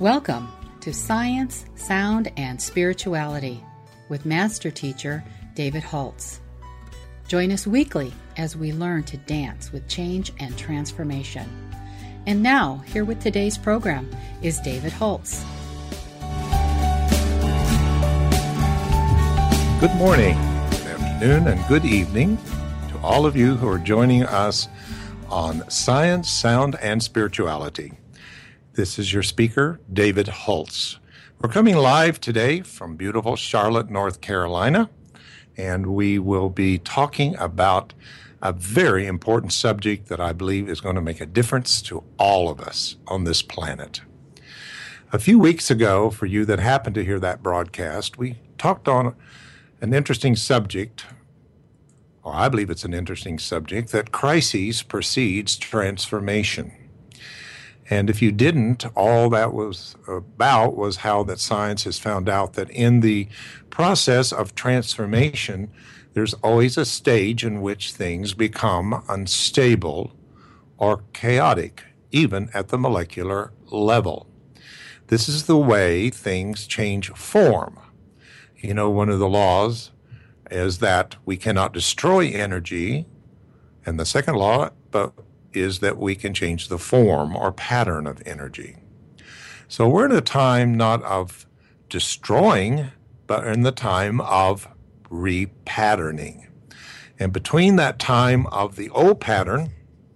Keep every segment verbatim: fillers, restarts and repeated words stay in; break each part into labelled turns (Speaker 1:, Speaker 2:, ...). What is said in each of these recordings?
Speaker 1: Welcome to Science, Sound, and Spirituality with Master Teacher David Holtz. Join us weekly as we learn to dance with change and transformation. And now, here with today's program is David Holtz.
Speaker 2: Good morning, good afternoon, and good evening to all of you who are joining us on Science, Sound, and Spirituality. This is your speaker, David Holtz. We're coming live today from beautiful Charlotte, North Carolina, and we will be talking about a very important subject that I believe is going to make a difference to all of us on this planet. A few weeks ago, for you that happened to hear that broadcast, we talked on an interesting subject, or I believe it's an interesting subject, that crises precedes transformation. And if you didn't, all that was about was how that science has found out that in the process of transformation, there's always a stage in which things become unstable or chaotic, even at the molecular level. This is the way things change form. You know, one of the laws is that we cannot destroy energy, and the second law, but is that we can change the form or pattern of energy. So we're in a time not of destroying, but in the time of repatterning. And between that time of the old pattern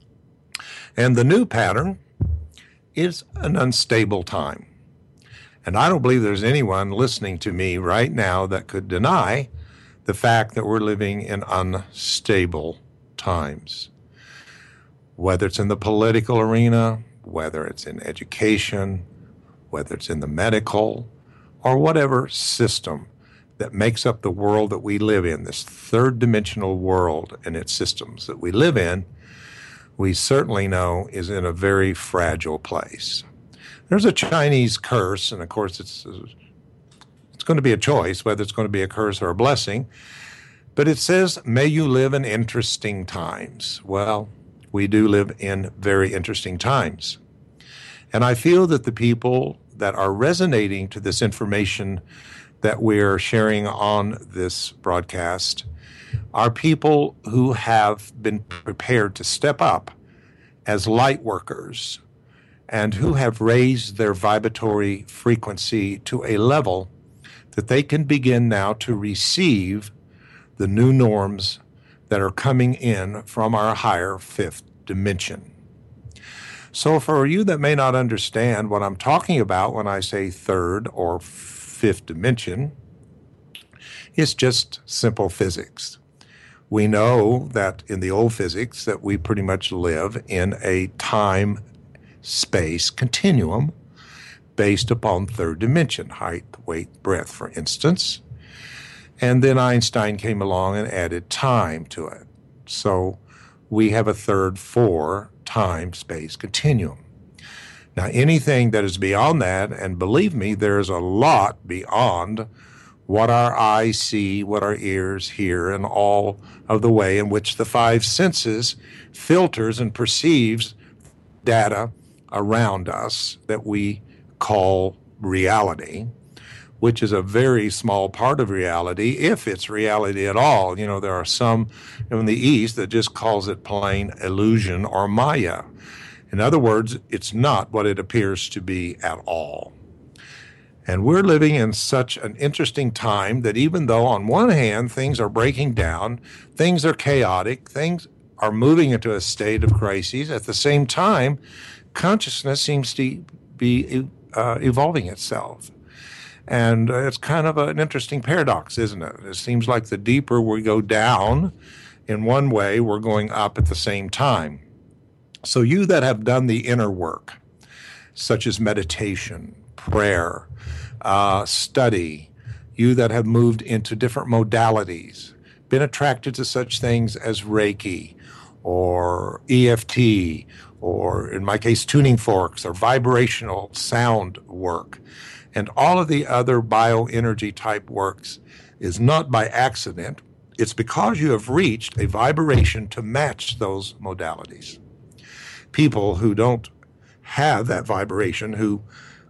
Speaker 2: and the new pattern is an unstable time. And I don't believe there's anyone listening to me right now that could deny the fact that we're living in unstable times. Whether it's in the political arena, whether it's in education, whether it's in the medical, or whatever system that makes up the world that we live in, this third dimensional world and its systems that we live in, we certainly know is in a very fragile place. There's a Chinese curse, and of course it's, it's going to be a choice whether it's going to be a curse or a blessing, but it says, may you live in interesting times. Well, we do live in very interesting times. And I feel that the people that are resonating to this information that we're sharing on this broadcast are people who have been prepared to step up as light workers and who have raised their vibratory frequency to a level that they can begin now to receive the new norms that are coming in from our higher fifth dimension. So for you that may not understand what I'm talking about when I say third or fifth dimension, it's just simple physics. We know that in the old physics that we pretty much live in a time-space continuum based upon third dimension, height, weight, breadth, for instance. And then Einstein came along and added time to it. So we have a third four time-space continuum. Now, anything that is beyond that, and believe me, there's a lot beyond what our eyes see, what our ears hear, and all of the way in which the five senses filters and perceives data around us that we call reality, which is a very small part of reality, if it's reality at all. You know, there are some in the East that just calls it plain illusion or Maya. In other words, it's not what it appears to be at all. And we're living in such an interesting time that even though on one hand things are breaking down, things are chaotic, things are moving into a state of crises, at the same time, consciousness seems to be uh, evolving itself. And it's kind of an interesting paradox, isn't it? It seems like the deeper we go down, in one way, we're going up at the same time. So you that have done the inner work, such as meditation, prayer, uh, study, you that have moved into different modalities, been attracted to such things as Reiki or E F T, or in my case, tuning forks or vibrational sound work, and all of the other bioenergy type works is not by accident. It's because you have reached a vibration to match those modalities. People who don't have that vibration, who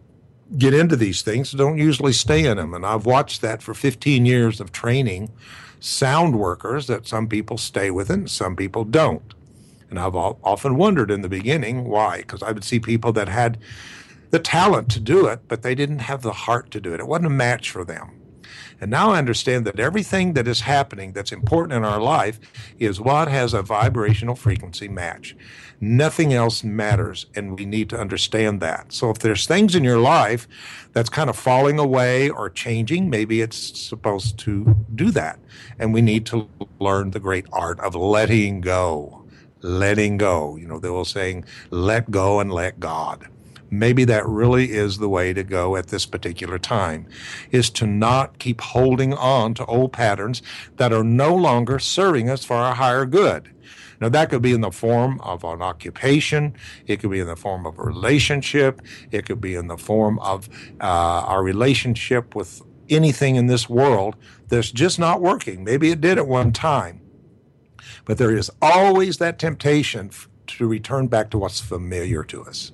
Speaker 2: get into these things don't usually stay in them. And I've watched that for fifteen years of training sound workers, that some people stay with it and some people don't. And I've often wondered in the beginning why, because I would see people that had the talent to do it, but they didn't have the heart to do it. It wasn't a match for them. And now I understand that everything that is happening that's important in our life is what has a vibrational frequency match. Nothing else matters, and we need to understand that. So if there's things in your life that's kind of falling away or changing, maybe it's supposed to do that. And we need to learn the great art of letting go. Letting go. You know, they will saying, let go and let God. Maybe that really is the way to go at this particular time, is to not keep holding on to old patterns that are no longer serving us for our higher good. Now, that could be in the form of an occupation. It could be in the form of a relationship. It could be in the form of uh, our relationship with anything in this world that's just not working. Maybe it did at one time. But there is always that temptation to return back to what's familiar to us.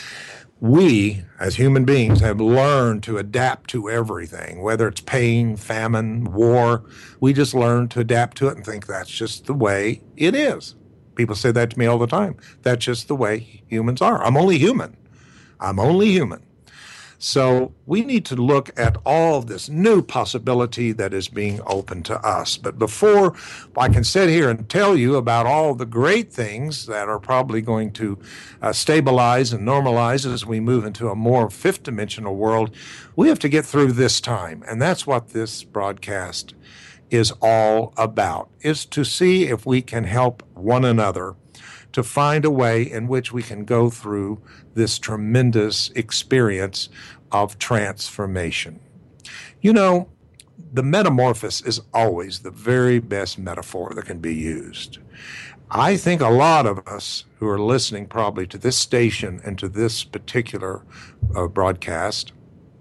Speaker 2: We, as human beings, have learned to adapt to everything, whether it's pain, famine, war. We just learn to adapt to it and think that's just the way it is. People say that to me all the time. That's just the way humans are. I'm only human. I'm only human. So we need to look at all of this new possibility that is being opened to us. But before I can sit here and tell you about all the great things that are probably going to uh, stabilize and normalize as we move into a more fifth dimensional world, we have to get through this time. And that's what this broadcast is all about, is to see if we can help one another to find a way in which we can go through this tremendous experience of transformation. You know, the metamorphosis is always the very best metaphor that can be used. I think a lot of us who are listening probably to this station and to this particular uh, broadcast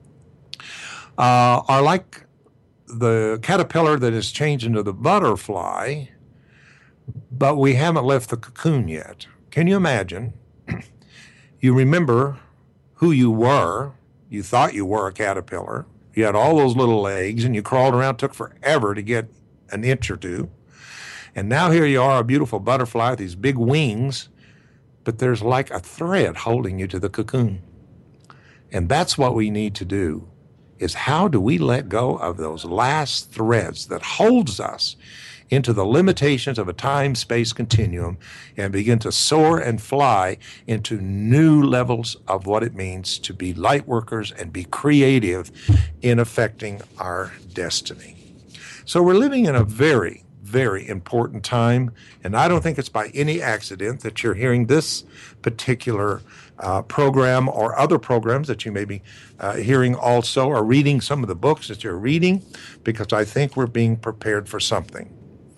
Speaker 2: uh, are like the caterpillar that has changed into the butterfly, but we haven't left the cocoon yet. Can you imagine? You remember who you were. You thought you were a caterpillar. You had all those little legs, and you crawled around. It took forever to get an inch or two. And now here you are, a beautiful butterfly with these big wings, but there's like a thread holding you to the cocoon. And that's what we need to do, is how do we let go of those last threads that holds us into the limitations of a time-space continuum and begin to soar and fly into new levels of what it means to be light workers and be creative in affecting our destiny. So we're living in a very, very important time, and I don't think it's by any accident that you're hearing this particular uh, program or other programs that you may be uh, hearing also, or reading some of the books that you're reading, because I think we're being prepared for something.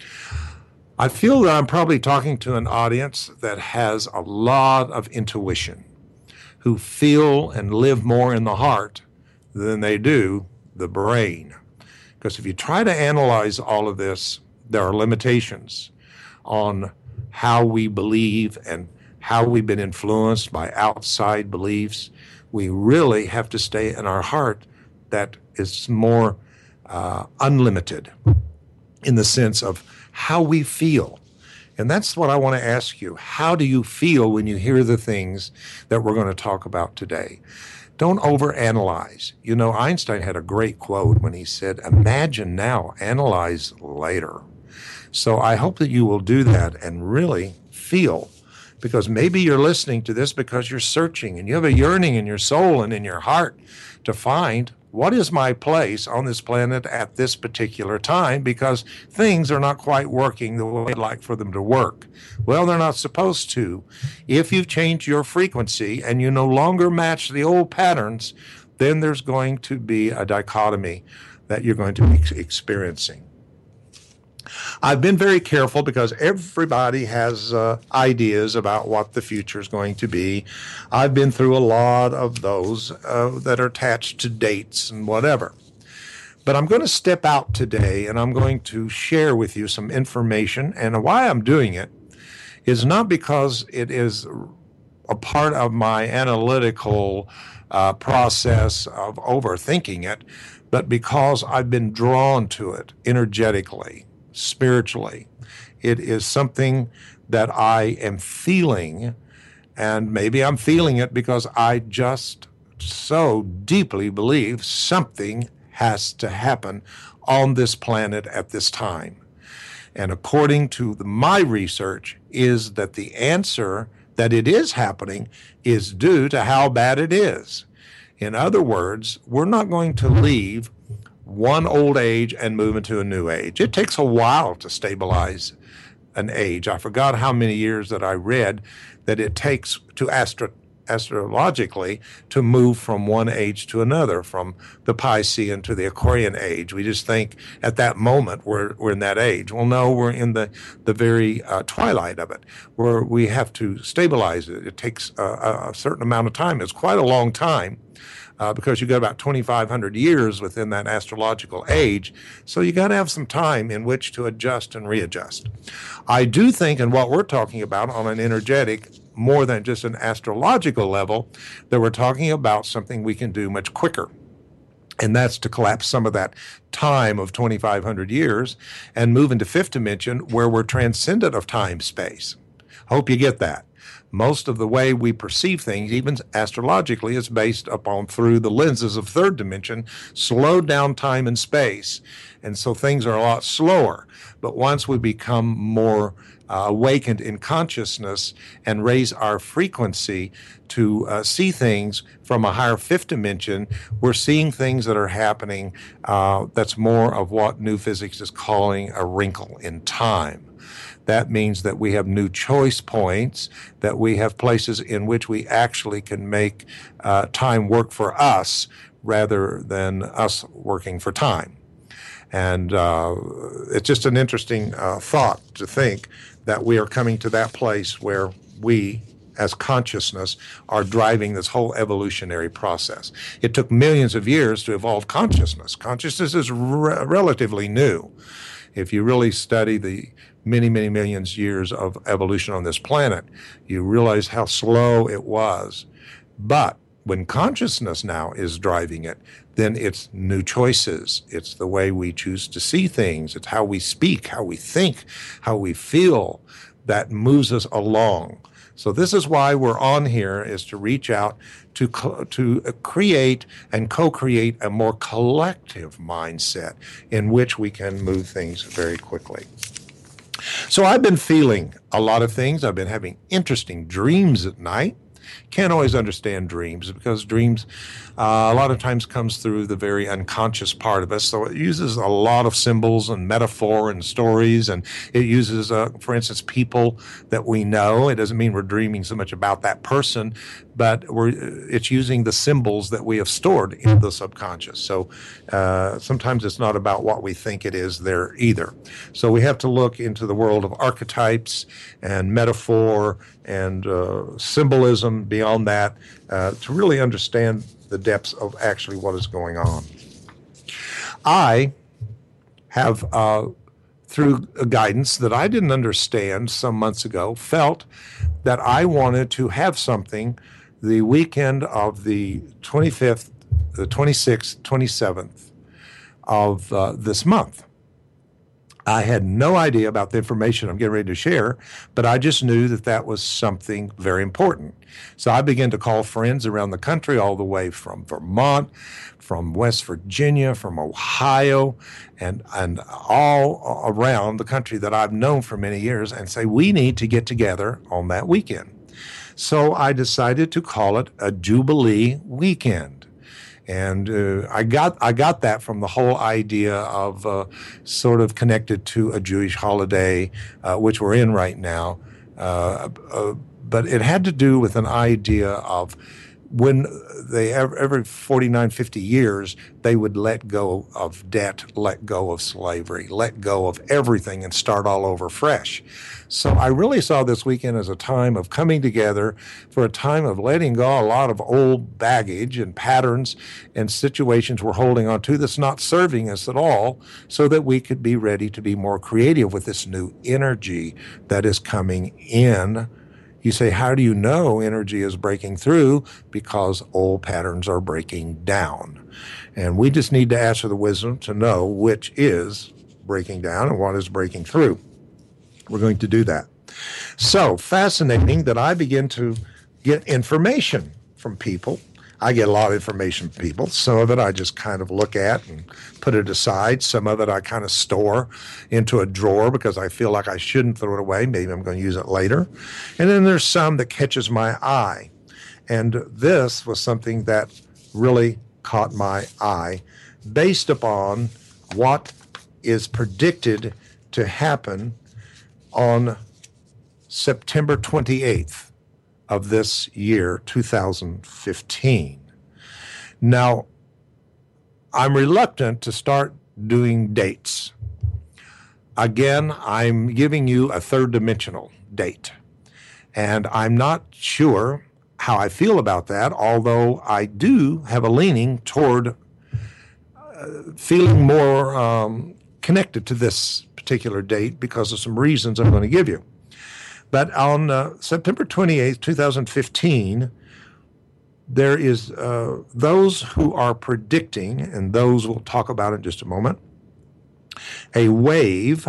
Speaker 2: I feel that I'm probably talking to an audience that has a lot of intuition, who feel and live more in the heart than they do the brain. Because if you try to analyze all of this, there are limitations on how we believe and how we've been influenced by outside beliefs. We really have to stay in our heart that is more uh, unlimited in the sense of how we feel. And that's what I want to ask you. How do you feel when you hear the things that we're going to talk about today? Don't overanalyze. You know, Einstein had a great quote when he said, imagine now, analyze later. So I hope that you will do that and really feel, because maybe you're listening to this because you're searching and you have a yearning in your soul and in your heart to find, what is my place on this planet at this particular time? Because things are not quite working the way I'd like for them to work. Well, they're not supposed to. If you've changed your frequency and you no longer match the old patterns, then there's going to be a dichotomy that you're going to be experiencing. I've been very careful because everybody has uh, ideas about what the future is going to be. I've been through a lot of those uh, that are attached to dates and whatever. But I'm going to step out today and I'm going to share with you some information. And why I'm doing it is not because it is a part of my analytical uh, process of overthinking it, but because I've been drawn to it energetically, spiritually. It is something that I am feeling, and maybe I'm feeling it because I just so deeply believe something has to happen on this planet at this time. And according to the, my research, is that the answer that it is happening is due to how bad it is. In other words, we're not going to leave one old age and move into a new age. It takes a while to stabilize an age. I forgot how many years that I read that it takes to astro- astrologically to move from one age to another, from the Piscean to the Aquarian age. We just think at that moment we're we're in that age. Well, no, we're in the the very uh, twilight of it, where we have to stabilize it. It takes a, a certain amount of time. It's quite a long time. Uh, because you got about twenty-five hundred years within that astrological age. So you got to have some time in which to adjust and readjust. I do think, and what we're talking about on an energetic, more than just an astrological level, that we're talking about something we can do much quicker. And that's to collapse some of that time of twenty-five hundred years and move into fifth dimension where we're transcendent of time space. Hope you get that. Most of the way we perceive things, even astrologically, is based upon through the lenses of third dimension, slowed down time and space. And so things are a lot slower. But once we become more uh, awakened in consciousness and raise our frequency to uh, see things from a higher fifth dimension, we're seeing things that are happening uh, that's more of what new physics is calling a wrinkle in time. That means that we have new choice points, that we have places in which we actually can make uh, time work for us rather than us working for time. And uh, it's just an interesting uh, thought to think that we are coming to that place where we, as consciousness, are driving this whole evolutionary process. It took millions of years to evolve consciousness. Consciousness is re- relatively new. If you really study the many, many millions of years of evolution on this planet, you realize how slow it was. But when consciousness now is driving it, then it's new choices. It's the way we choose to see things. It's how we speak, how we think, how we feel that moves us along. So this is why we're on here, is to reach out to co- to create and co-create a more collective mindset in which we can move things very quickly. So I've been feeling a lot of things. I've been having interesting dreams at night. Can't always understand dreams because dreams uh, a lot of times comes through the very unconscious part of us. So it uses a lot of symbols and metaphor and stories, and it uses, uh, for instance, people that we know. It doesn't mean we're dreaming so much about that person, but we're it's using the symbols that we have stored in the subconscious. So uh, sometimes it's not about what we think it is there either. So we have to look into the world of archetypes and metaphor and uh, symbolism beyond that uh, to really understand the depths of actually what is going on. I have, uh, through a guidance that I didn't understand some months ago, felt that I wanted to have something the weekend of the twenty-fifth, the twenty-sixth, twenty-seventh of uh, this month. I had no idea about the information I'm getting ready to share, but I just knew that that was something very important. So I began to call friends around the country, all the way from Vermont, from West Virginia, from Ohio, and, and all around the country that I've known for many years, and say, we need to get together on that weekend. So I decided to call it a Jubilee weekend. And uh, I got I got that from the whole idea of uh, sort of connected to a Jewish holiday, uh, which we're in right now. Uh, uh, but it had to do with an idea of when they every forty-nine, fifty years, they would let go of debt, let go of slavery, let go of everything and start all over fresh. So I really saw this weekend as a time of coming together for a time of letting go a lot of old baggage and patterns and situations we're holding on to that's not serving us at all, so that we could be ready to be more creative with this new energy that is coming in You say, how do you know energy is breaking through? Because old patterns are breaking down. And we just need to ask for the wisdom to know which is breaking down and what is breaking through. We're going to do that. So fascinating that I begin to get information from people. I get a lot of information from people. Some of it I just kind of look at and put it aside. Some of it I kind of store into a drawer because I feel like I shouldn't throw it away. Maybe I'm going to use it later. And then there's some that catches my eye. And this was something that really caught my eye based upon what is predicted to happen on September twenty-eighth. Of this year, two thousand fifteen. Now, I'm reluctant to start doing dates. Again, I'm giving you a third dimensional date, and I'm not sure how I feel about that, although I do have a leaning toward uh, feeling more um, connected to this particular date because of some reasons I'm going to give you. But on uh, September twenty-eighth, two thousand fifteen, there is uh, those who are predicting, and those we'll talk about in just a moment, a wave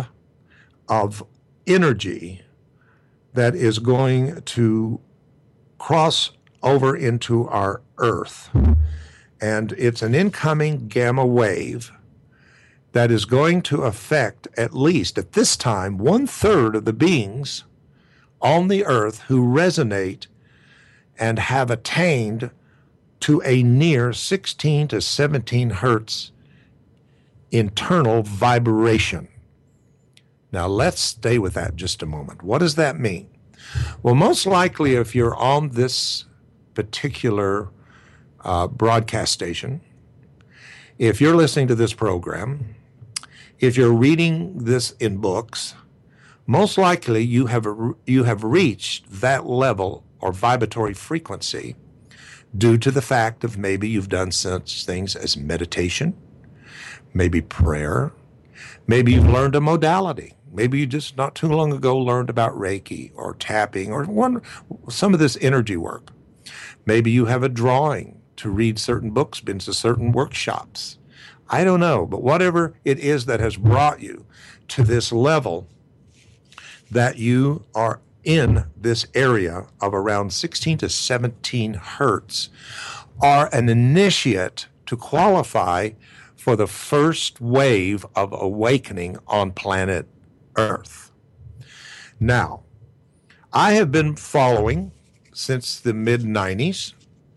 Speaker 2: of energy that is going to cross over into our Earth. And it's an incoming gamma wave that is going to affect, at least at this time, one-third of the beings on the earth who resonate and have attained to a near sixteen to seventeen hertz internal vibration. Now let's stay with that just a moment. What does that mean? Well, most likely if you're on this particular uh, broadcast station, if you're listening to this program, if you're reading this in books, most likely you have you have reached that level or vibratory frequency due to the fact of maybe you've done such things as meditation, maybe prayer, maybe you've learned a modality. Maybe you just not too long ago learned about Reiki or tapping or one some of this energy work. Maybe you have a drawing to read certain books, been to certain workshops. I don't know, but whatever it is that has brought you to this level that you are in this area of around sixteen to seventeen hertz are an initiate to qualify for the first wave of awakening on planet Earth. Now, I have been following since the mid nineties,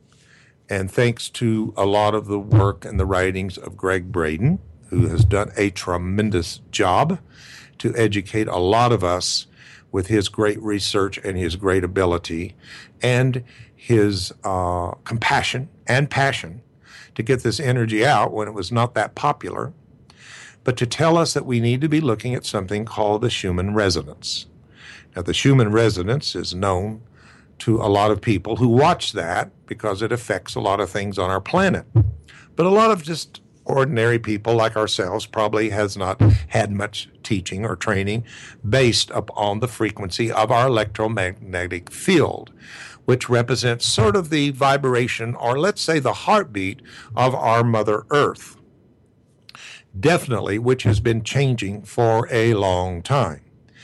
Speaker 2: and thanks to a lot of the work and the writings of Gregg Braden, who has done a tremendous job to educate a lot of us with his great research and his great ability and his uh, compassion and passion to get this energy out when it was not that popular, but to tell us that we need to be looking at something called the Schumann resonance. Now, the Schumann resonance is known to a lot of people who watch that because it affects a lot of things on our planet. But a lot of just ordinary people like ourselves probably has not had much teaching or training based upon the frequency of our electromagnetic field, which represents sort of the vibration, or let's say the heartbeat of our Mother Earth. Definitely, which has been changing for a long time.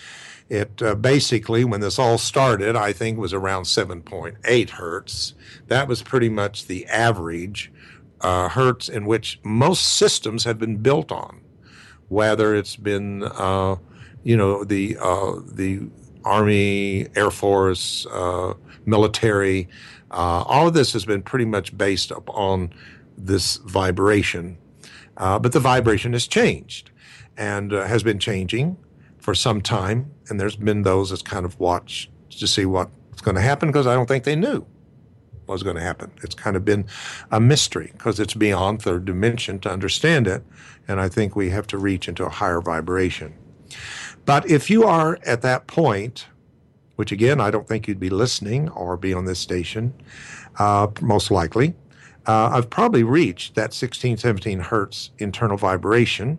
Speaker 2: It uh, basically, when this all started, I think was around seven point eight hertz. That was pretty much the average uh, hertz in which most systems have been built on, whether it's been, uh, you know, the uh, the Army, Air Force, uh, military. Uh, all of this has been pretty much based upon this vibration, uh, but the vibration has changed and uh, has been changing for some time, and there's been those that's kind of watched to see what's going to happen because I don't think they knew what was going to happen. It's kind of been a mystery because it's beyond third dimension to understand it, and I think we have to reach into a higher vibration. But if you are at that point, which again, I don't think you'd be listening or be on this station, uh, most likely, uh, I've probably reached that sixteen, seventeen hertz internal vibration.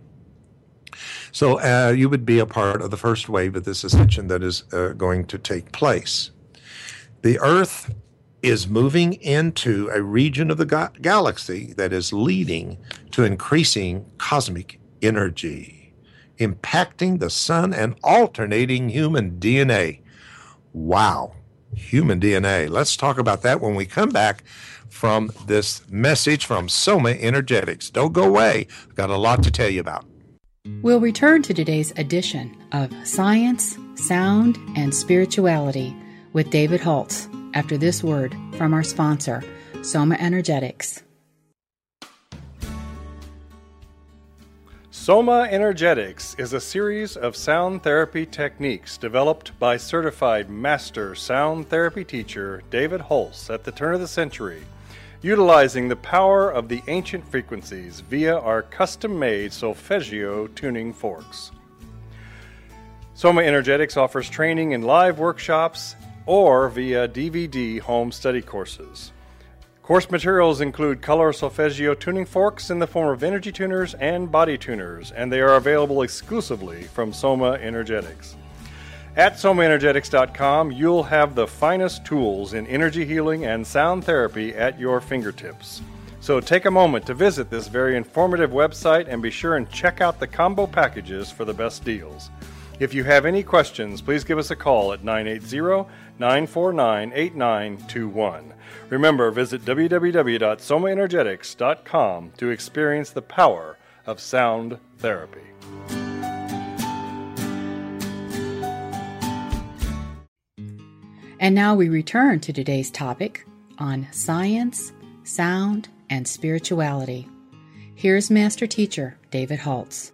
Speaker 2: So uh, you would be a part of the first wave of this ascension that is uh, going to take place. The Earth is moving into a region of the ga- galaxy that is leading to increasing cosmic energy, impacting the sun and alternating human D N A. Wow, human D N A. Let's talk about that when we come back from this message from Soma Energetics. Don't go away. I've got a lot to tell you about.
Speaker 1: We'll return to today's edition of Science, Sound, and Spirituality with David Holtz after this word from our sponsor, Soma Energetics.
Speaker 3: Soma Energetics is a series of sound therapy techniques developed by certified master sound therapy teacher David Holtz at the turn of the century, utilizing the power of the ancient frequencies via our custom-made solfeggio tuning forks. Soma Energetics offers training in live workshops or via D V D home study courses. Course materials include color solfeggio tuning forks in the form of energy tuners and body tuners, and they are available exclusively from Soma Energetics. At soma energetics dot com, you'll have the finest tools in energy healing and sound therapy at your fingertips. So take a moment to visit this very informative website and be sure and check out the combo packages for the best deals. If you have any questions, please give us a call at nine eight zero, nine four nine, eight nine two one. Remember, visit w w w dot soma energetics dot com to experience the power of sound therapy.
Speaker 1: And now we return to today's topic on science, sound, and spirituality. Here's Master Teacher David Holtz.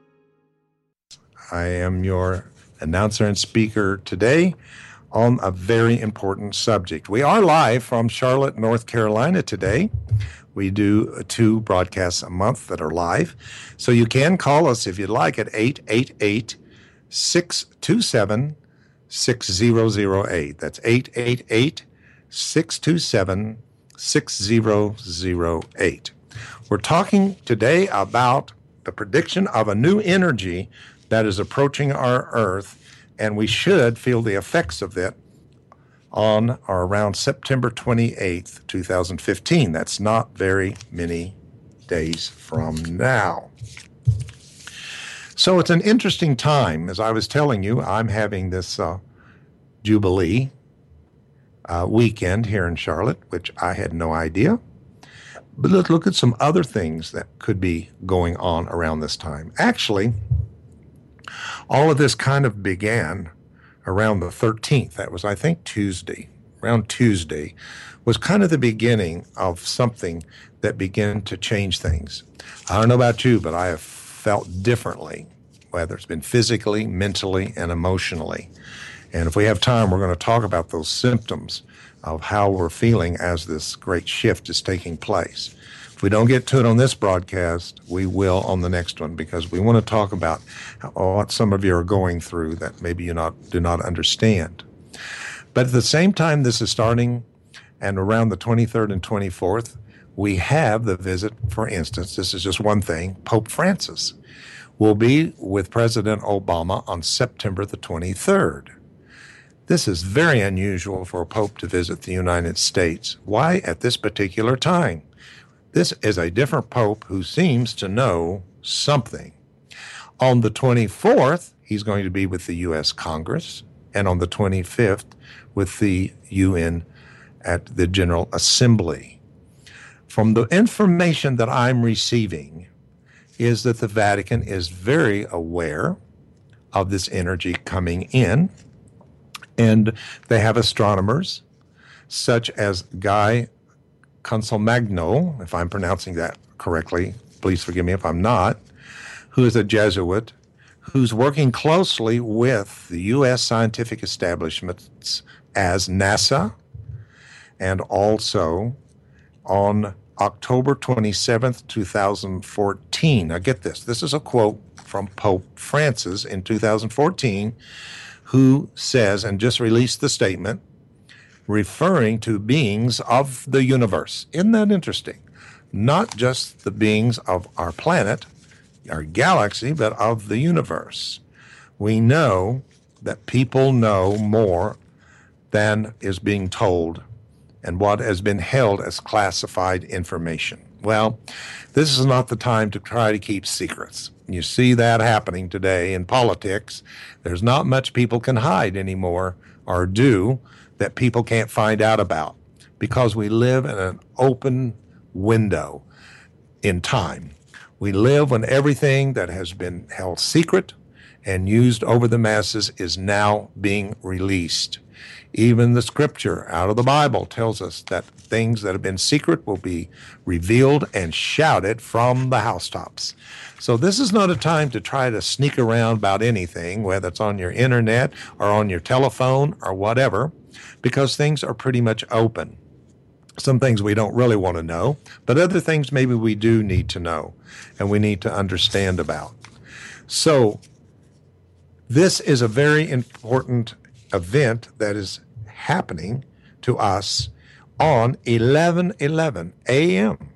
Speaker 2: I am your announcer and speaker today on a very important subject. We are live from Charlotte, North Carolina today. We do two broadcasts a month that are live. So you can call us if you'd like at eight eight eight, six two seven, six zero zero eight. That's eight eight eight, six two seven, six zero zero eight. We're talking today about the prediction of a new energy that is approaching our Earth, and we should feel the effects of it on or around September twenty-eighth, twenty fifteen. That's not very many days from now. So it's an interesting time. As I was telling you, I'm having this uh, Jubilee uh, weekend here in Charlotte, which I had no idea. But let's look at some other things that could be going on around this time. Actually, all of this kind of began around the thirteenth. That was, I think, Tuesday. Around Tuesday was kind of the beginning of something that began to change things. I don't know about you, but I have felt differently, whether it's been physically, mentally, and emotionally. And if we have time, we're going to talk about those symptoms of how we're feeling as this great shift is taking place. If we don't get to it on this broadcast, we will on the next one, because we want to talk about what some of you are going through that maybe you not do not understand. But at the same time this is starting, and around the twenty-third and twenty-fourth, we have the visit, for instance, this is just one thing, Pope Francis will be with President Obama on September the twenty-third. This is very unusual for a pope to visit the United States. Why at this particular time? This is a different pope who seems to know something. On the twenty-fourth, he's going to be with the U S Congress, and on the twenty-fifth with the U N at the General Assembly. From the information that I'm receiving is that the Vatican is very aware of this energy coming in, and they have astronomers such as Guy Consolmagno, if I'm pronouncing that correctly, please forgive me if I'm not, who is a Jesuit, who's working closely with the U S scientific establishments as NASA, and also on October twenty-seventh, twenty fourteen. Now get this, this is a quote from Pope Francis in two thousand fourteen, who says, and just released the statement, referring to beings of the universe. Isn't that interesting? Not just the beings of our planet, our galaxy, but of the universe. We know that people know more than is being told and what has been held as classified information. Well, this is not the time to try to keep secrets. You see that happening today in politics. There's not much people can hide anymore or do that people can't find out about, because we live in an open window in time. We live when everything that has been held secret and used over the masses is now being released. Even the scripture out of the Bible tells us that things that have been secret will be revealed and shouted from the housetops. So this is not a time to try to sneak around about anything, whether it's on your internet or on your telephone or whatever, because things are pretty much open. Some things we don't really want to know, but other things maybe we do need to know and we need to understand about. So this is a very important event that is happening to us on eleven eleven a.m.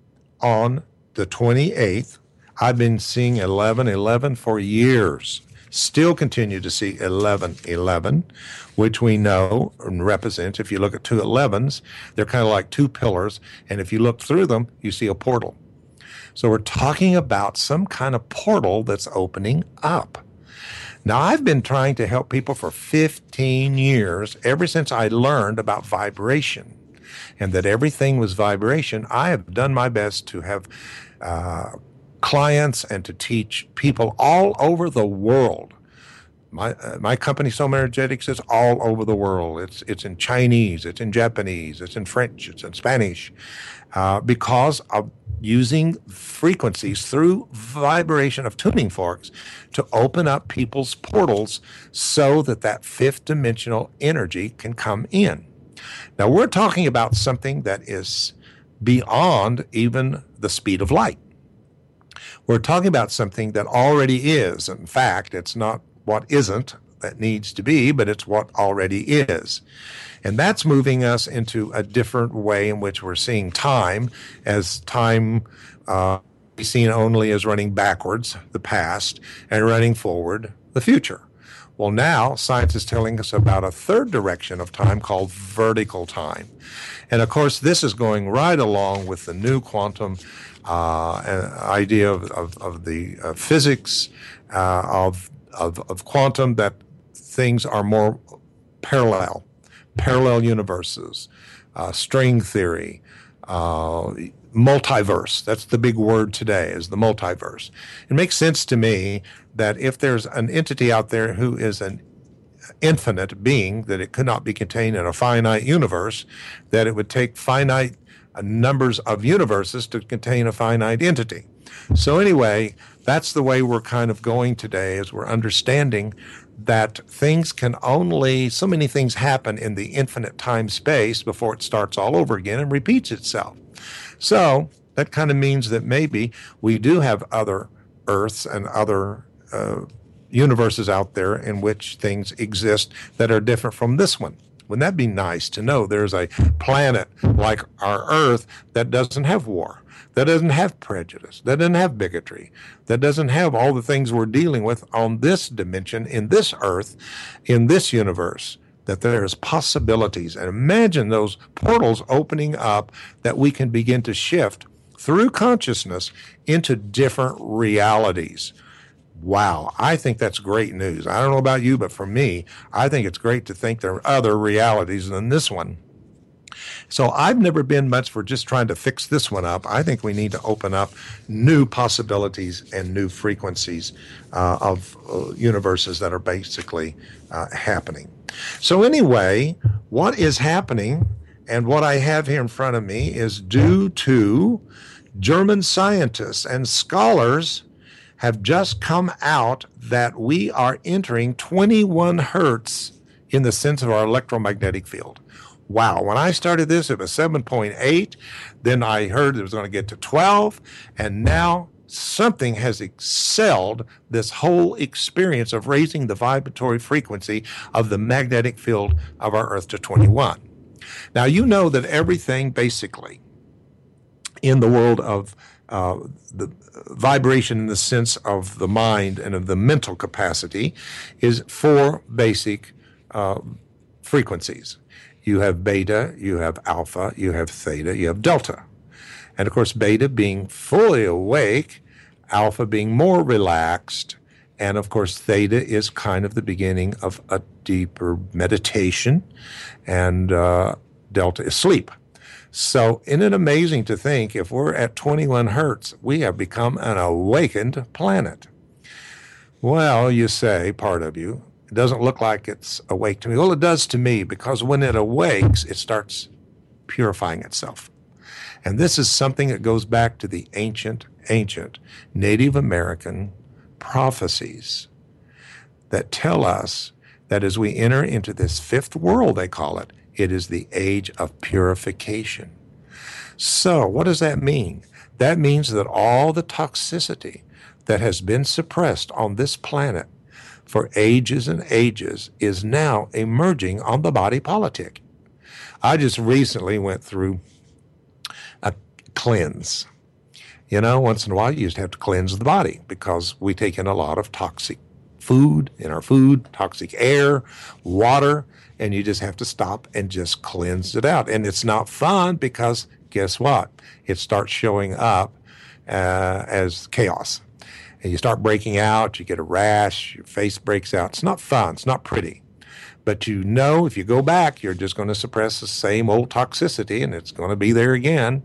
Speaker 2: on the twenty-eighth. I've been seeing eleven eleven for years. Still continue to see eleven eleven, which we know and represents, if you look at two elevens, they're kind of like two pillars, and if you look through them, you see a portal. So we're talking about some kind of portal that's opening up. Now, I've been trying to help people for fifteen years, ever since I learned about vibration and that everything was vibration. I have done my best to have uh, clients and to teach people all over the world. My uh, my company, Soma Energetics, is all over the world. It's it's in Chinese, it's in Japanese, it's in French, it's in Spanish, uh, because of using frequencies through vibration of tuning forks to open up people's portals so that that fifth dimensional energy can come in. Now, we're talking about something that is beyond even the speed of light. We're talking about something that already is. In fact, it's not what isn't that needs to be, but it's what already is. And that's moving us into a different way in which we're seeing time, as time uh, is seen only as running backwards, the past, and running forward, the future. Well, now science is telling us about a third direction of time called vertical time. And of course, this is going right along with the new quantum uh, idea of, of, of the uh, physics uh, of, of, of quantum, that things are more parallel. Parallel universes, uh, string theory, uh, multiverse. That's the big word today, is the multiverse. It makes sense to me that if there's an entity out there who is an infinite being, that it could not be contained in a finite universe, that it would take finite numbers of universes to contain a finite entity. So anyway, that's the way we're kind of going today, as we're understanding that things can only, so many things happen in the infinite time space before it starts all over again and repeats itself. So that kind of means that maybe we do have other Earths and other uh, universes out there in which things exist that are different from this one. Wouldn't that be nice to know there's a planet like our Earth that doesn't have war, that doesn't have prejudice, that doesn't have bigotry, that doesn't have all the things we're dealing with on this dimension, in this Earth, in this universe, that there's possibilities. And imagine those portals opening up, that we can begin to shift through consciousness into different realities. Wow, I think that's great news. I don't know about you, but for me, I think it's great to think there are other realities than this one. So I've never been much for just trying to fix this one up. I think we need to open up new possibilities and new frequencies uh, of uh, universes that are basically uh, happening. So anyway, what is happening, and what I have here in front of me, is due to German scientists and scholars have just come out that we are entering twenty-one hertz in the sense of our electromagnetic field. Wow, when I started this, it was seven point eight. Then I heard it was going to get to twelve. And now something has excelled this whole experience of raising the vibratory frequency of the magnetic field of our Earth to twenty-one. Now, you know that everything basically in the world of uh, the vibration in the sense of the mind and of the mental capacity is four basic uh, frequencies. You have beta, you have alpha, you have theta, you have delta. And of course, beta being fully awake, alpha being more relaxed, and of course, theta is kind of the beginning of a deeper meditation, and uh, delta is sleep. So isn't it amazing to think if we're at twenty-one hertz, we have become an awakened planet? Well, you say, part of you, it doesn't look like it's awake to me. Well, it does to me, because when it awakes, it starts purifying itself. And this is something that goes back to the ancient, ancient Native American prophecies that tell us that as we enter into this fifth world, they call it, it is the age of purification. So what does that mean? That means that all the toxicity that has been suppressed on this planet for ages and ages is now emerging on the body politic. I just recently went through a cleanse. You know, once in a while you used to have to cleanse the body because we take in a lot of toxic food in our food, toxic air, water, and you just have to stop and just cleanse it out. And it's not fun because guess what? It starts showing up uh, as chaos. And you start breaking out, you get a rash, your face breaks out. It's not fun, it's not pretty. But you know if you go back, you're just going to suppress the same old toxicity and it's going to be there again.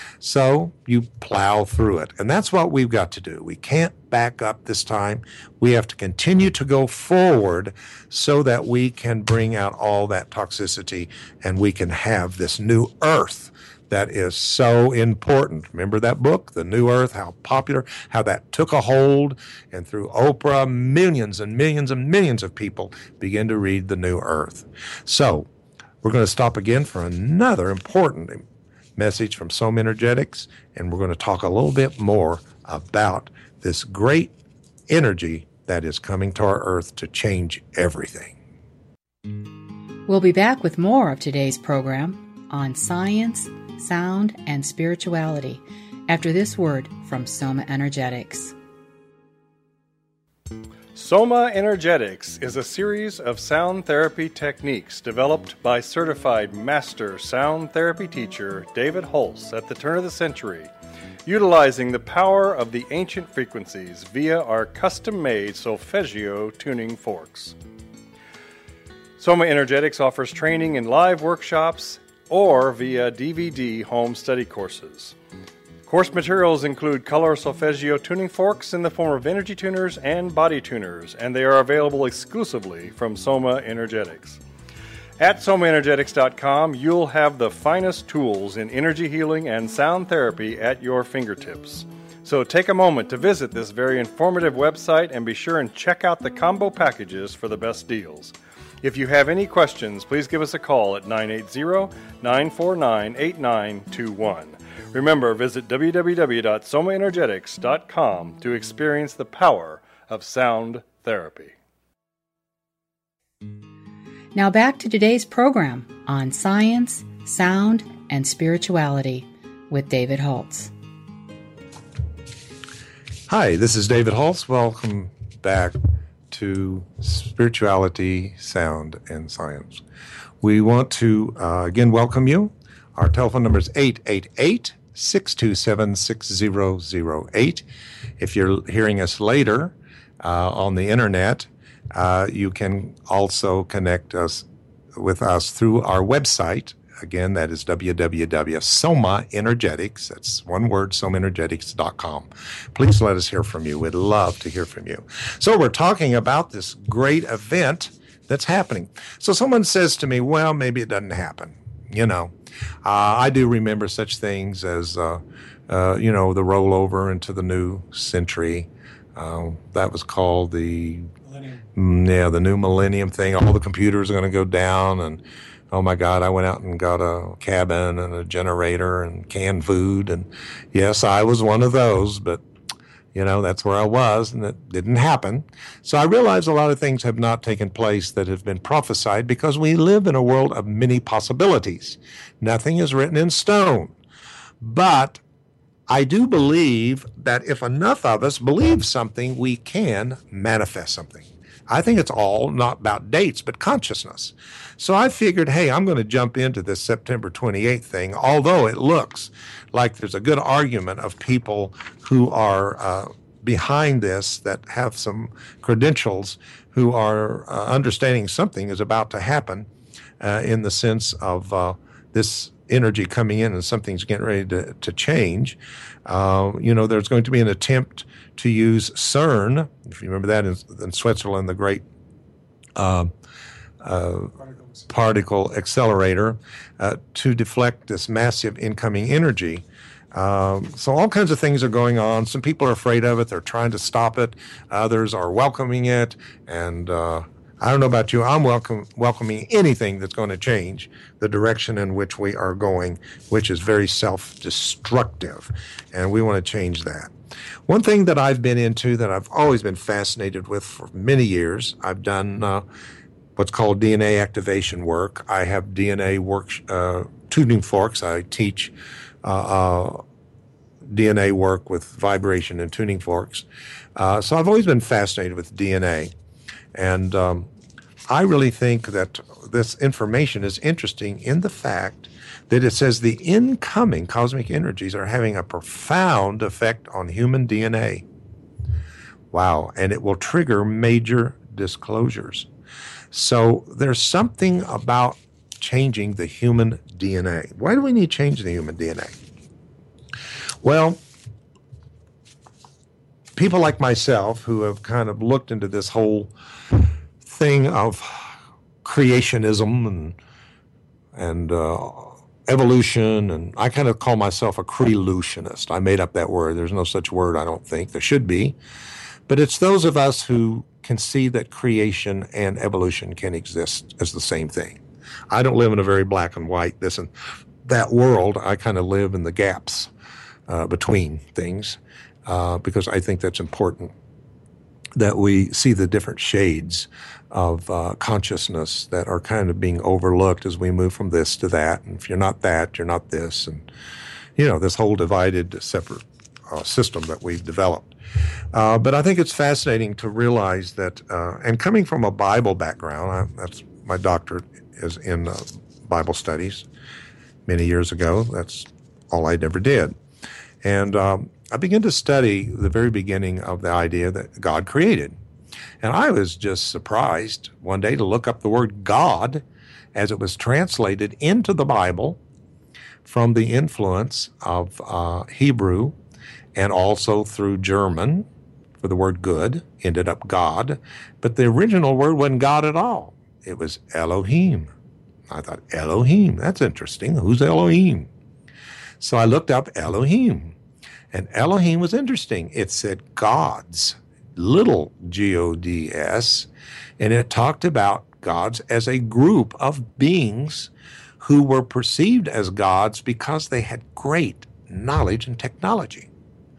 Speaker 2: So you plow through it. And that's what we've got to do. We can't back up this time. We have to continue to go forward so that we can bring out all that toxicity and we can have this new earth that is so important. Remember that book, The New Earth, how popular, how that took a hold, and through Oprah, millions and millions and millions of people begin to read The New Earth. So we're going to stop again for another important message from Soma Energetics, and we're going to talk a little bit more about this great energy that is coming to our earth to change everything.
Speaker 1: We'll be back with more of today's program on science, sound, and spirituality after this word from Soma Energetics.
Speaker 3: Soma Energetics is a series of sound therapy techniques developed by certified master sound therapy teacher David Holtz at the turn of the century, utilizing the power of the ancient frequencies via our custom-made solfeggio tuning forks. Soma Energetics offers training in live workshops or via D V D home study courses. Course materials include color solfeggio tuning forks in the form of energy tuners and body tuners, and they are available exclusively from Soma Energetics. At soma energetics dot com, you'll have the finest tools in energy healing and sound therapy at your fingertips. So take a moment to visit this very informative website and be sure and check out the combo packages for the best deals. If you have any questions, please give us a call at nine eight zero, nine four nine, eight nine two one. Remember, visit w w w dot soma energetics dot com to experience the power of sound therapy.
Speaker 1: Now back to today's program on science, sound, and spirituality with David Holtz.
Speaker 2: Hi, this is David Holtz. Welcome back to Spirituality, Sound, and Science. We want to uh, again welcome you. Our telephone number is eight eight eight, six two seven, six zero zero eight. If you're hearing us later uh, on the internet, uh, you can also connect us with us through our website. Again, that is w w w dot soma energetics, that's one word, soma energetics dot com. Please let us hear from you. We'd love to hear from you. So we're talking about this great event that's happening. So someone says to me, well, maybe it doesn't happen. You know, uh, I do remember such things as, uh, uh, you know, the rollover into the new century. Uh, that was called the, millennium. yeah, the new millennium thing. All the computers are going to go down, and oh my God, I went out and got a cabin and a generator and canned food. And yes, I was one of those, but you know, that's where I was, and it didn't happen. So I realize a lot of things have not taken place that have been prophesied because we live in a world of many possibilities. Nothing is written in stone. But I do believe that if enough of us believe something, we can manifest something. I think it's all not about dates, but consciousness. So I figured, hey, I'm going to jump into this September twenty-eighth thing, although it looks like there's a good argument of people who are uh, behind this that have some credentials, who are uh, understanding something is about to happen uh, in the sense of uh, this energy coming in and something's getting ready to, to change. Uh, you know, there's going to be an attempt to use CERN, if you remember that in, in Switzerland, the great uh, uh, particle accelerator, uh, to deflect this massive incoming energy. Um, so all kinds of things are going on. Some people are afraid of it. They're trying to stop it. Others are welcoming it. And uh, I don't know about you. I'm welcome, welcoming anything that's going to change the direction in which we are going, which is very self-destructive. And we want to change that. One thing that I've been into that I've always been fascinated with for many years, I've done uh, what's called D N A activation work. I have D N A work, uh, tuning forks. I teach uh, uh, D N A work with vibration and tuning forks. Uh, so I've always been fascinated with D N A. And um, I really think that this information is interesting in the fact that it says the incoming cosmic energies are having a profound effect on human D N A. Wow. And it will trigger major disclosures. So there's something about changing the human D N A. Why do we need to change the human D N A? Well, people like myself who have kind of looked into this whole thing of creationism and and uh, evolution, and I kind of call myself a crelutionist. I made up that word. There's no such word, I don't think. There should be. But it's those of us who can see that creation and evolution can exist as the same thing. I don't live in a very black and white, this and that world. I kind of live in the gaps uh, between things uh, because I think that's important, that we see the different shades of uh, consciousness that are kind of being overlooked as we move from this to that. And if you're not that, you're not this. And, you know, this whole divided, separate uh, system that we've developed. Uh, but I think it's fascinating to realize that, uh, and coming from a Bible background, I, that's my doctorate is in uh, Bible studies many years ago. That's all I ever did. And um, I began to study the very beginning of the idea that God created. And I was just surprised one day to look up the word God as it was translated into the Bible from the influence of uh, Hebrew and also through German for the word good, ended up God. But the original word wasn't God at all. It was Elohim. I thought, Elohim, that's interesting. Who's Elohim? So I looked up Elohim. And Elohim was interesting. It said gods, little G O D S, and it talked about gods as a group of beings who were perceived as gods because they had great knowledge and technology.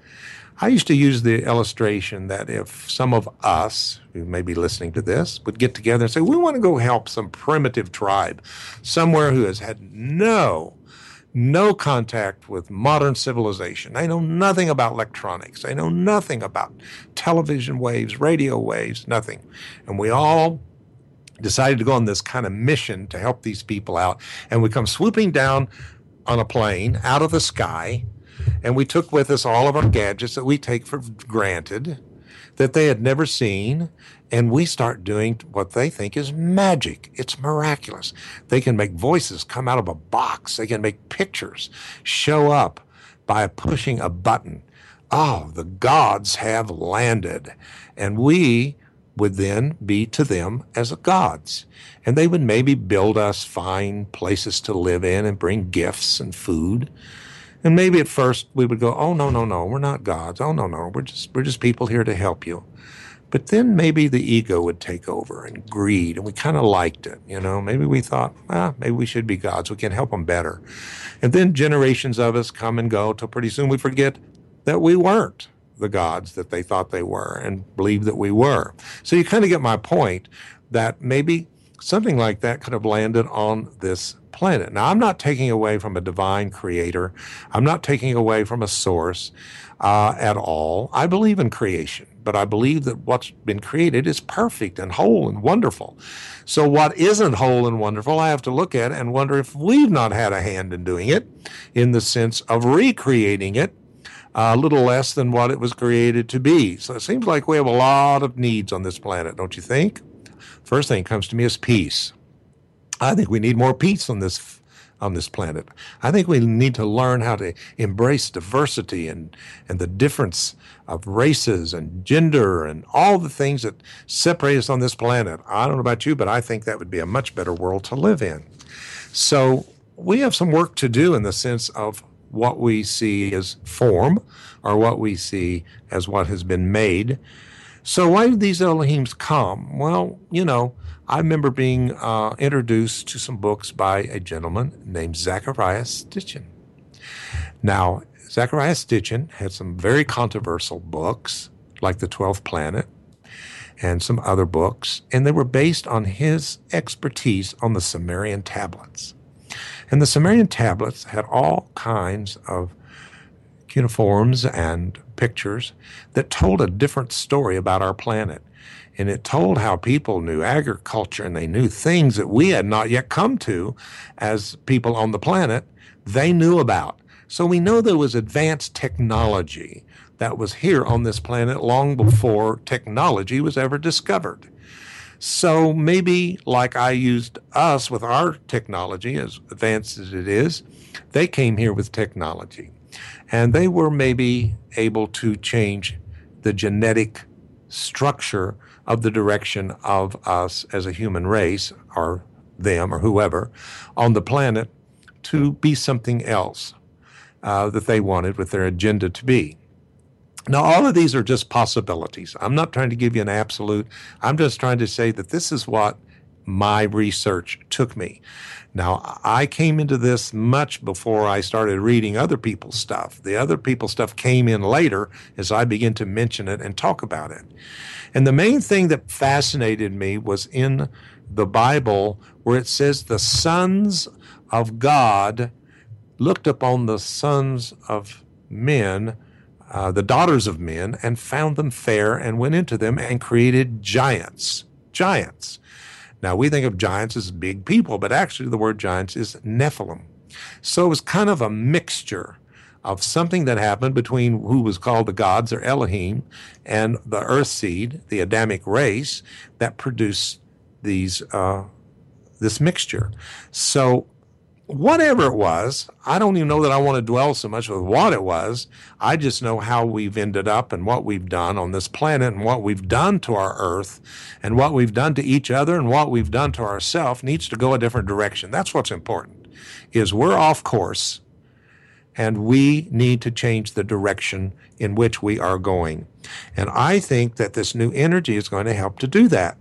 Speaker 2: I used to use the illustration that if some of us, who may be listening to this, would get together and say, we want to go help some primitive tribe somewhere who has had no No contact with modern civilization. They know nothing about electronics. They know nothing about television waves, radio waves, nothing. And we all decided to go on this kind of mission to help these people out. And we come swooping down on a plane out of the sky, and we took with us all of our gadgets that we take for granted that they had never seen, and we start doing what they think is magic. It's miraculous. They can make voices come out of a box. They can make pictures show up by pushing a button. Oh, the gods have landed. And we would then be to them as gods. And they would maybe build us fine places to live in and bring gifts and food. And maybe at first we would go, oh, no, no, no, we're not gods. Oh, no, no, we're just we're just people here to help you. But then maybe the ego would take over and greed, and we kind of liked it, you know. Maybe we thought, ah, maybe we should be gods. We can help them better. And then generations of us come and go till pretty soon we forget that we weren't the gods that they thought they were and believed that we were. So you kind of get my point that maybe something like that could have landed on this planet. Now, I'm not taking away from a divine creator. I'm not taking away from a source uh, at all. I believe in creation. but I believe that what's been created is perfect and whole and wonderful. So what isn't whole and wonderful, I have to look at and wonder if we've not had a hand in doing it, in the sense of recreating it a little less than what it was created to be. So it seems like we have a lot of needs on this planet, don't you think? First thing that comes to me is peace. I think we need more peace on this on this planet. I think we need to learn how to embrace diversity and, and the difference of races and gender and all the things that separate us on this planet. I don't know about you, but I think that would be a much better world to live in. So we have some work to do in the sense of what we see as form or what we see as what has been made. So why did these Elohims come? Well, you know, I remember being uh, introduced to some books by a gentleman named Zecharia Sitchin. Now, Zecharia Sitchin had some very controversial books, like The Twelfth Planet and some other books, and they were based on his expertise on the Sumerian tablets. And the Sumerian tablets had all kinds of cuneiforms and pictures that told a different story about our planet. And it told how people knew agriculture and they knew things that we had not yet come to as people on the planet, they knew about. So we know there was advanced technology that was here on this planet long before technology was ever discovered. So maybe like I used us with our technology, as advanced as it is, they came here with technology. And they were maybe able to change the genetic structure of the direction of us as a human race, or them, or whoever, on the planet to be something else uh, that they wanted with their agenda to be. Now, all of these are just possibilities. I'm not trying to give you an absolute. I'm just trying to say that this is what my research took me. Now, I came into this much before I started reading other people's stuff. The other people's stuff came in later as I began to mention it and talk about it. And the main thing that fascinated me was in the Bible where it says the sons of God looked upon the sons of men, uh, the daughters of men, and found them fair and went into them and created giants. Giants. Now, we think of giants as big people, but actually the word giants is Nephilim. So it was kind of a mixture of something that happened between who was called the gods, or Elohim, and the earth seed, the Adamic race, that produced these uh, this mixture. So whatever it was, I don't even know that I want to dwell so much with what it was. I just know how we've ended up and what we've done on this planet and what we've done to our earth and what we've done to each other and what we've done to ourselves needs to go a different direction. That's what's important, is we're off course and we need to change the direction in which we are going. And I think that this new energy is going to help to do that.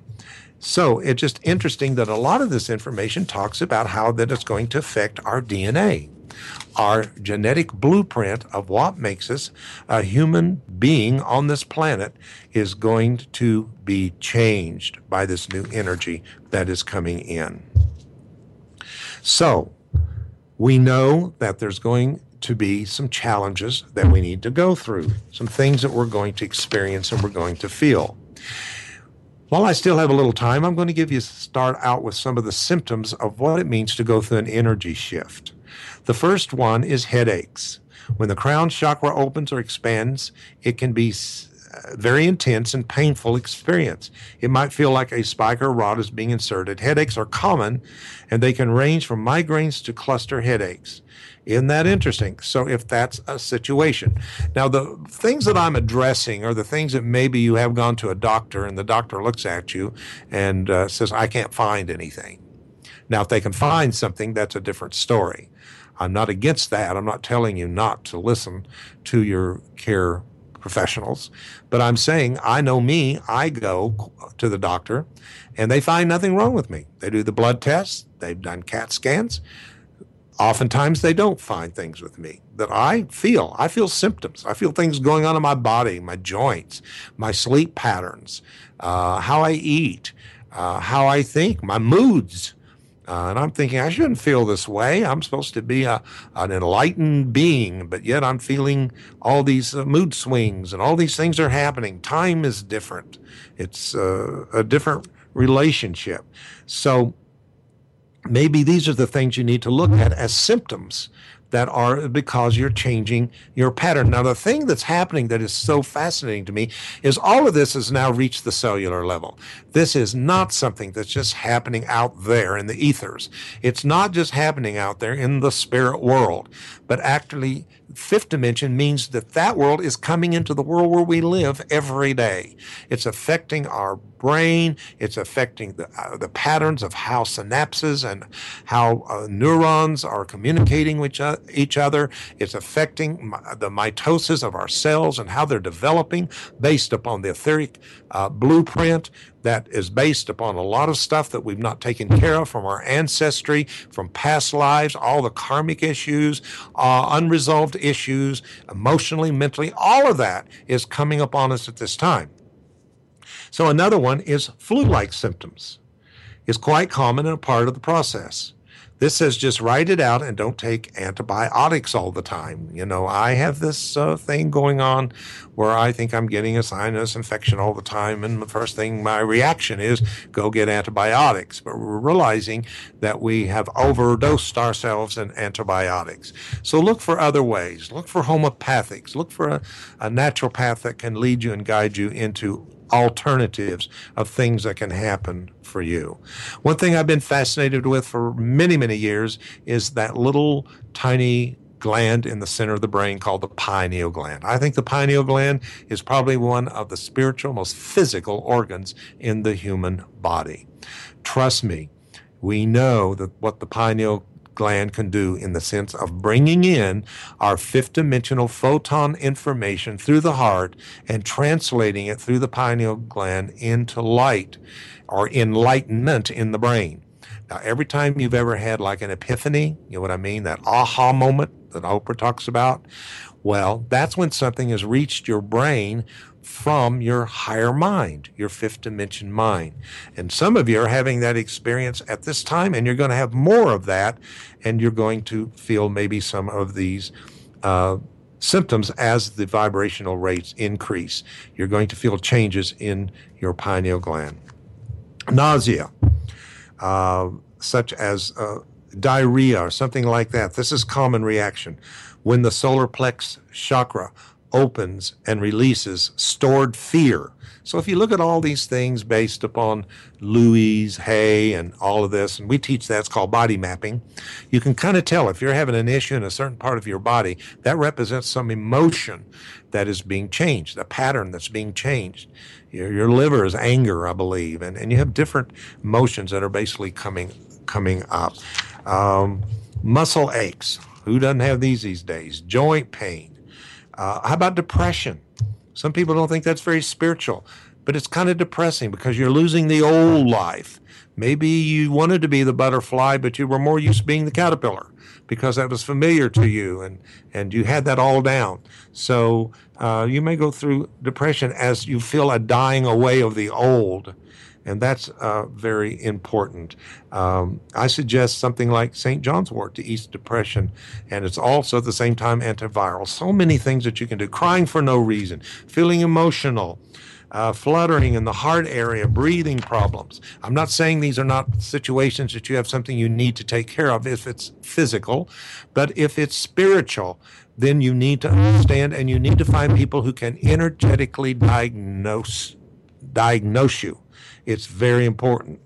Speaker 2: So it's just interesting that a lot of this information talks about how that it's going to affect our D N A, our genetic blueprint of what makes us a human being on this planet is going to be changed by this new energy that is coming in. So we know that there's going to be some challenges that we need to go through, some things that we're going to experience and we're going to feel. While I still have a little time, I'm going to give you start out with some of the symptoms of what it means to go through an energy shift. The first one is headaches. When the crown chakra opens or expands, it can be a very intense and painful experience. It might feel like a spike or rod is being inserted. Headaches are common, and they can range from migraines to cluster headaches. Isn't that interesting? So if that's a situation. Now, the things that I'm addressing are the things that maybe you have gone to a doctor and the doctor looks at you and uh, says, I can't find anything. Now, if they can find something, that's a different story. I'm not against that. I'm not telling you not to listen to your care professionals. But I'm saying, I know me, I go to the doctor and they find nothing wrong with me. They do the blood tests. They've done CAT scans. Oftentimes they don't find things with me that I feel. I feel symptoms. I feel things going on in my body, my joints, my sleep patterns, uh, how I eat, uh, how I think, my moods, Uh, and I'm thinking, I shouldn't feel this way. I'm supposed to be a, an enlightened being, but yet I'm feeling all these uh, mood swings and all these things are happening. Time is different. It's uh, a different relationship. So maybe these are the things you need to look at as symptoms that are because you're changing your pattern. Now, the thing that's happening that is so fascinating to me is all of this has now reached the cellular level. This is not something that's just happening out there in the ethers. It's not just happening out there in the spirit world, but actually fifth dimension means that that world is coming into the world where we live every day. It's affecting our brain. It's affecting the, uh, the patterns of how synapses and how uh, neurons are communicating with uh, each other. It's affecting mi- the mitosis of our cells and how they're developing based upon the etheric uh, blueprint that is based upon a lot of stuff that we've not taken care of from our ancestry, from past lives, all the karmic issues, uh, unresolved issues, emotionally, mentally, all of that is coming upon us at this time. So another one is flu-like symptoms. It's quite common and a part of the process. This says just write it out and don't take antibiotics all the time. You know, I have this uh, thing going on where I think I'm getting a sinus infection all the time, and the first thing my reaction is go get antibiotics. But we're realizing that we have overdosed ourselves in antibiotics. So look for other ways. Look for homeopathics. Look for a, a naturopath that can lead you and guide you into alternatives of things that can happen for you. One thing I've been fascinated with for many, many years is that little tiny gland in the center of the brain called the pineal gland. I think the pineal gland is probably one of the spiritual, most physical organs in the human body. Trust me, we know that what the pineal gland can do in the sense of bringing in our fifth dimensional photon information through the heart and translating it through the pineal gland into light or enlightenment in the brain. Now, every time you've ever had like an epiphany, you know what I mean, that aha moment that Oprah talks about, well, that's when something has reached your brain from your higher mind, your fifth dimension mind. And some of you are having that experience at this time, and you're going to have more of that, and you're going to feel maybe some of these uh, symptoms as the vibrational rates increase. You're going to feel changes in your pineal gland. Nausea, uh, such as uh, diarrhea or something like that. This is common reaction. When the solar plex chakra opens and releases stored fear. So if you look at all these things based upon Louise Hay and all of this, and we teach that, it's called body mapping, you can kind of tell if you're having an issue in a certain part of your body, that represents some emotion that is being changed, a pattern that's being changed. Your, your liver is anger, I believe, and, and you have different emotions that are basically coming, coming up. Um, muscle aches. Who doesn't have these these days? Joint pain. Uh, how about depression? Some people don't think that's very spiritual, but it's kind of depressing because you're losing the old life. Maybe you wanted to be the butterfly, but you were more used to being the caterpillar because that was familiar to you, and, and you had that all down. So uh, you may go through depression as you feel a dying away of the old, and that's uh, very important. Um, I suggest something like Saint John's wort to ease depression, and it's also at the same time antiviral. So many things that you can do. Crying for no reason, feeling emotional, uh, fluttering in the heart area, breathing problems. I'm not saying these are not situations that you have something you need to take care of if it's physical, but if it's spiritual, then you need to understand and you need to find people who can energetically diagnose, diagnose you. It's very important.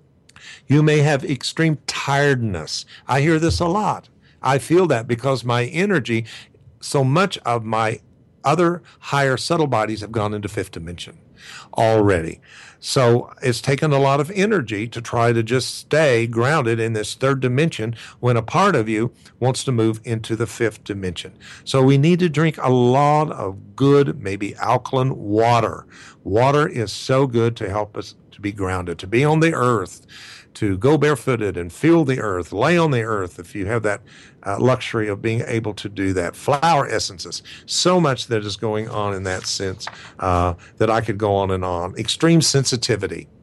Speaker 2: You may have extreme tiredness. I hear this a lot. I feel that because my energy, so much of my other higher subtle bodies have gone into fifth dimension already. So it's taken a lot of energy to try to just stay grounded in this third dimension when a part of you wants to move into the fifth dimension. So we need to drink a lot of good, maybe alkaline water. Water is so good to help us to be grounded, to be on the earth, to go barefooted and feel the earth, lay on the earth if you have that uh, luxury of being able to do that. Flower essences, so much that is going on in that sense uh, that I could go on and on. Extreme sensitivity.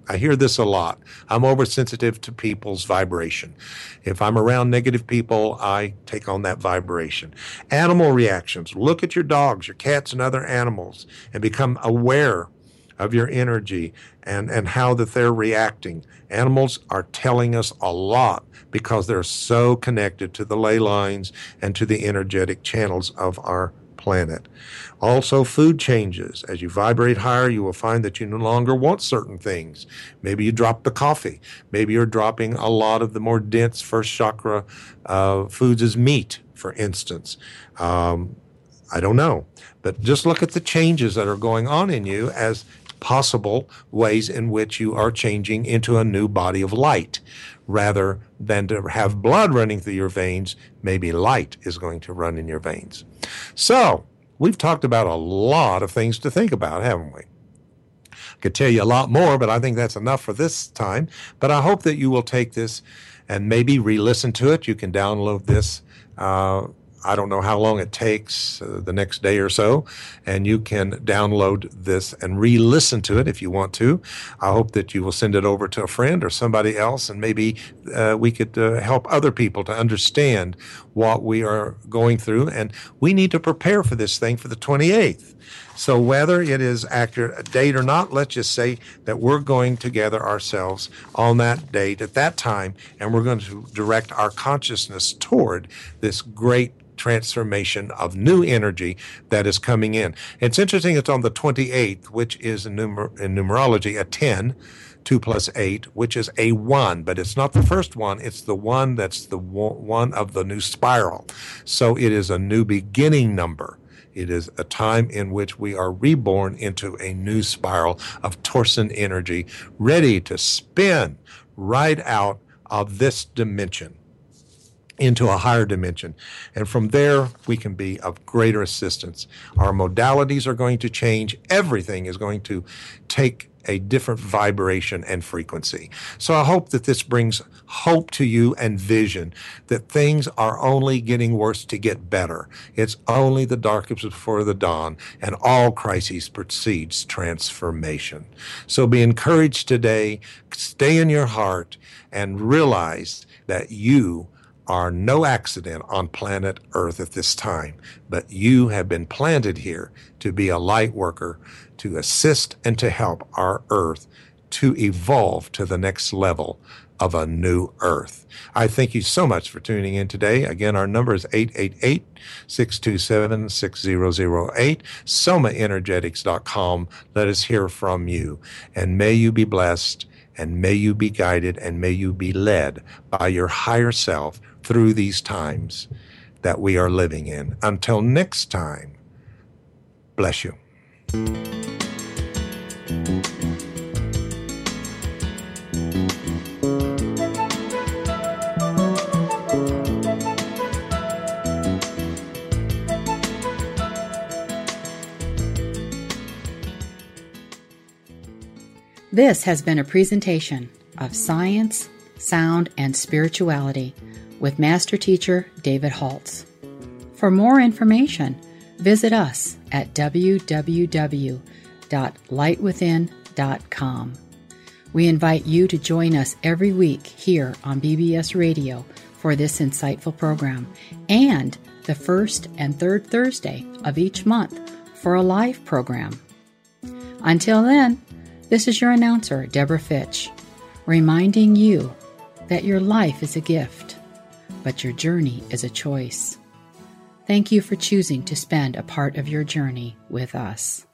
Speaker 2: I hear this a lot. I'm oversensitive to people's vibration. If I'm around negative people, I take on that vibration. Animal reactions. Look at your dogs, your cats, and other animals and become aware of your energy and, and how that they're reacting. Animals are telling us a lot because they're so connected to the ley lines and to the energetic channels of our planet. Also, food changes. As you vibrate higher, you will find that you no longer want certain things. Maybe you drop the coffee. Maybe you're dropping a lot of the more dense first chakra uh, foods as meat, for instance. Um, I don't know. But just look at the changes that are going on in you as possible ways in which you are changing into a new body of light. Rather than to have blood running through your veins, maybe light is going to run in your veins. So, we've talked about a lot of things to think about, haven't we? I could tell you a lot more, but I think that's enough for this time. But I hope that you will take this and maybe re-listen to it. You can download this. Uh, I don't know how long it takes, uh, the next day or so, and you can download this and re-listen to it if you want to. I hope that you will send it over to a friend or somebody else, and maybe uh, we could uh, help other people to understand what we are going through. And we need to prepare for this thing for the twenty-eighth. So whether it is accurate a date or not, let's just say that we're going to gather ourselves on that date at that time, and we're going to direct our consciousness toward this great transformation of new energy that is coming in. It's interesting, it's on the twenty-eighth, which is in, numer- in numerology a ten, two plus eight, which is a one, but it's not the first one, it's the one that's the one of the new spiral. So it is a new beginning number. It is a time in which we are reborn into a new spiral of torsion energy, ready to spin right out of this dimension into a higher dimension. And from there, we can be of greater assistance. Our modalities are going to change. Everything is going to take a different vibration and frequency. So I hope that this brings hope to you and vision that things are only getting worse to get better. It's only the darkest before the dawn, and all crises precedes transformation. So be encouraged today, stay in your heart, and realize that you are no accident on planet Earth at this time, but you have been planted here to be a light worker, to assist and to help our Earth to evolve to the next level of a new Earth. I thank you so much for tuning in today. Again, our number is eight eight eight, six two seven, six zero zero eight, soma energetics dot com. Let us hear from you, and may you be blessed, and may you be guided, and may you be led by your higher self through these times that we are living in. Until next time, bless you.
Speaker 1: This has been a presentation of Science, Sound, and Spirituality with Master Teacher David Holtz. For more information, visit us at w w w dot light within dot com. We invite you to join us every week here on B B S Radio for this insightful program, and the first and third Thursday of each month for a live program. Until then, this is your announcer, Deborah Fitch, reminding you that your life is a gift, but your journey is a choice. Thank you for choosing to spend a part of your journey with us.